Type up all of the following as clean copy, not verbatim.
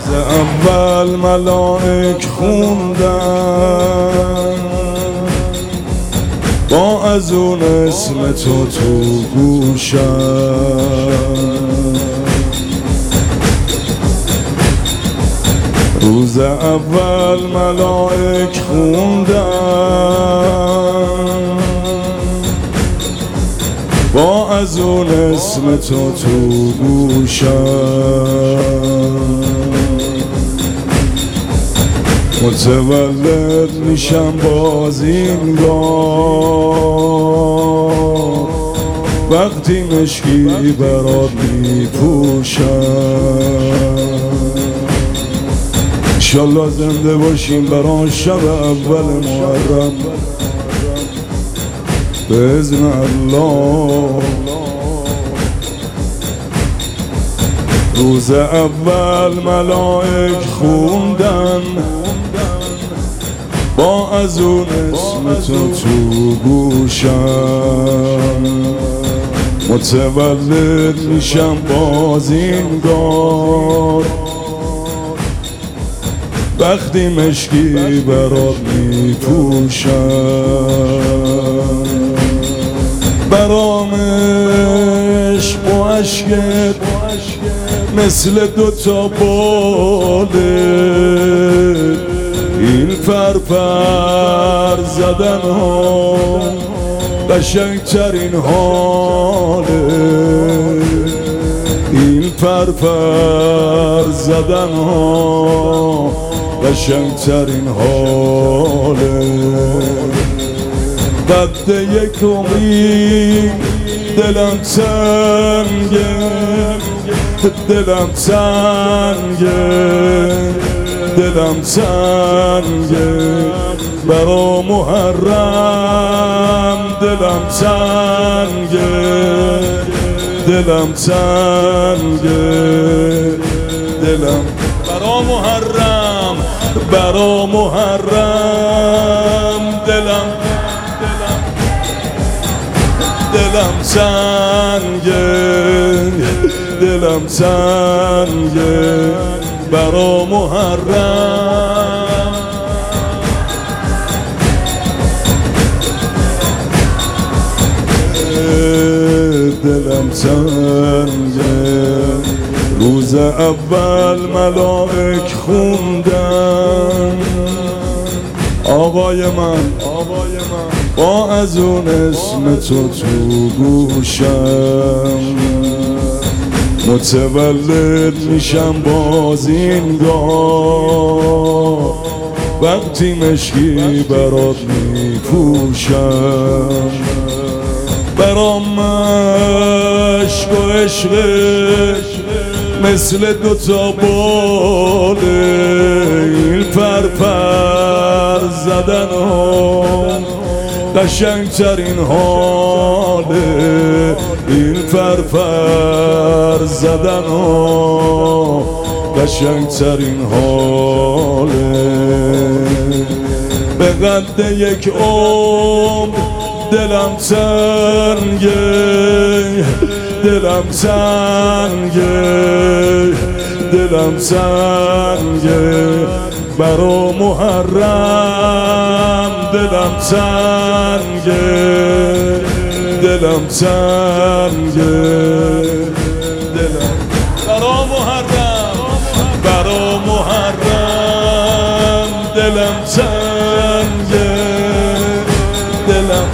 اول ملائک خوندن با از اون اسم تو گوشم. روز اول ملائک خوندن با از اون اسم تو گوشم. متولد میشم باز اینگاه وقتی مشکی برات میپوشم. انشالله زنده باشیم برای شب اول محرم بإذن الله. روز اول ملائک خوندن با از اون اسم تو گوشم. متولد میشم باز اینگاه وقتی مشکی برات میپوشم. برام عشق و عشقت مثل دوتا باله، این فرفر زدن ها قشنگترین حاله. این فرفر زدن ها قشنگترین حاله. قد یک امید دلم تنگه، دلم تنگه، دلم تنگه برا محرم. دلم تنگه، دلم تنگه، دلم برا محرم، برا محرم. دلم دلم تنگه، دلم تنگه برا محرم. دلم تنگه. روز اول ملائک خوندن آقای من با از اون اسم تو گوشم. متولد میشم باز اینگاه وقتی مشکی برات میپوشم. برام عشق و عشقت مثل دوتا باله، این فرفر زدن ها قشنگترین حاله. این فرفر زدن ها قشنگترین حاله. به قد یک عمر دلم تنگه، دلم تنگه، دلم تنگه برا محرم. دلم تنگه، دلم تنگه، دلم برا محرم، برا محرم. دلم تنگه، دلم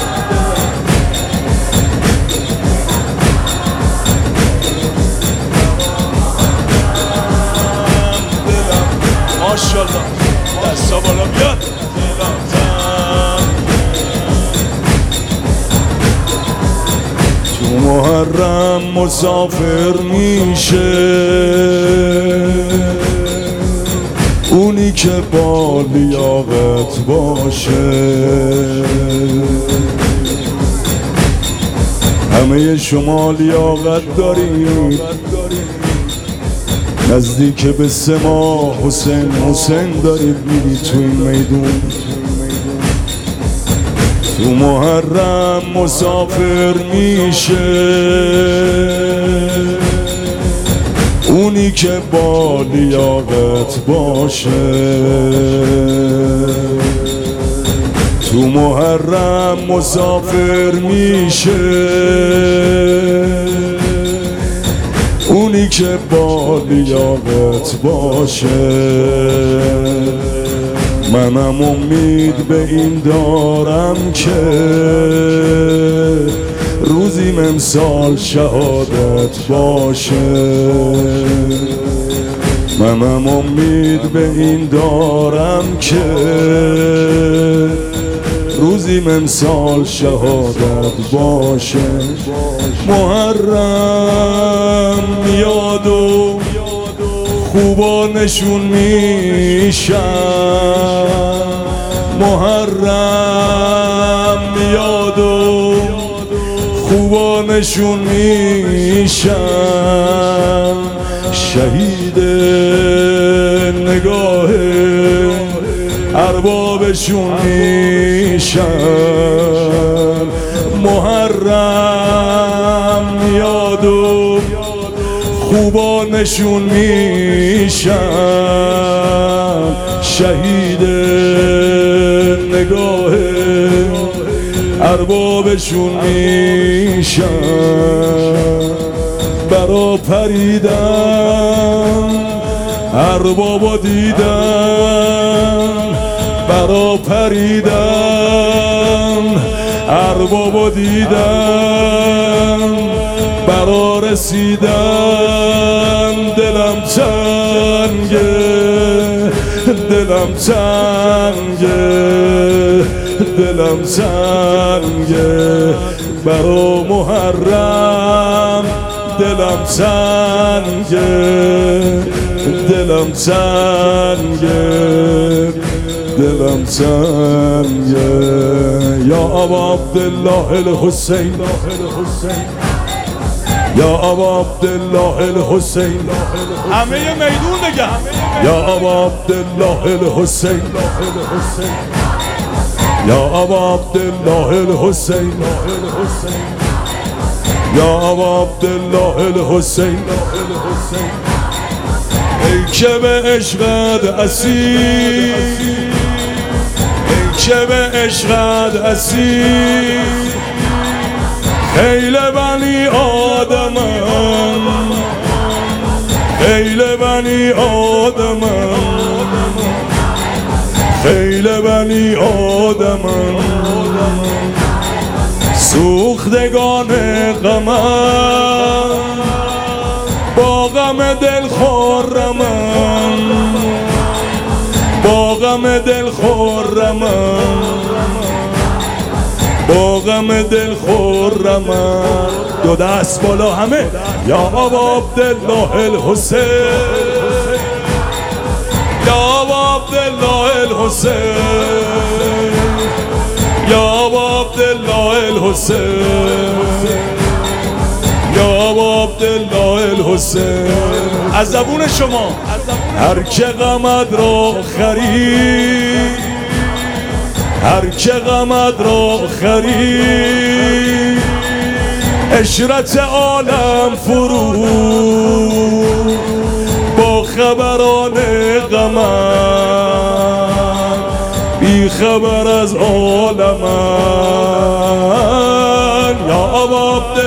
ماشاءالله دستا بالا بیاد. تو محرم مسافر میشه اونی که با لیاقت باشه. همه شما لیاقت دارید، نزدیک به 3 ماه حسین دارید میری تو این میدون. تو محرم مسافر میشه اونی که با لیاقت باشه تو محرم مسافر میشه، اونی که با لیاقت باشه. منم امید به این دارم که روزیم امسال شهادت باشه. منم امید به این دارم که روزیم امسال شهادت باشه. محرم میاد و خوبا نشون میشن، محرم میاد و خوبا نشون میشن، شهید نگاه اربابشون میشن. محرم میاد و خوبا نشون میشن، شهید نگاه اربابشون میشن. برا پریدن اربابا دیدن، برا پریدن اربابا دیدن، برا رسیدن دلم تنگه، دلم تنگه، دلم تنگه. برا محرم دلم تنگه، دلم تنگه، دلم تنگه. یا ابا عبدالله الحسین، یا ابا عبدالله الحسین، همه میدون بگم یا ابا عبدالله الحسین، یا ابا عبدالله الحسین، یا ابا عبدالله الحسین. ای که به عشقت اسیر، ای که به عشقت اسیر، خیل بنی آدمم، خیل بنی آدمم، خیل بنی آدمم. سوختگان غمم با غم دل خورمم، با غم دل خورمم، با غم دل خورمم. دو دست بالا همه. یا ابا عبدالله الحسین، یا ابا عبدالله الحسین، یا ابا عبدالله الحسین، یا ابا عبدالله الحسین. از زبون شما هر که غمت را خرید، هر که غمت را خرید، عشرت عالم فرو با خبران غمم، بی خبر از عالمم. یا ابا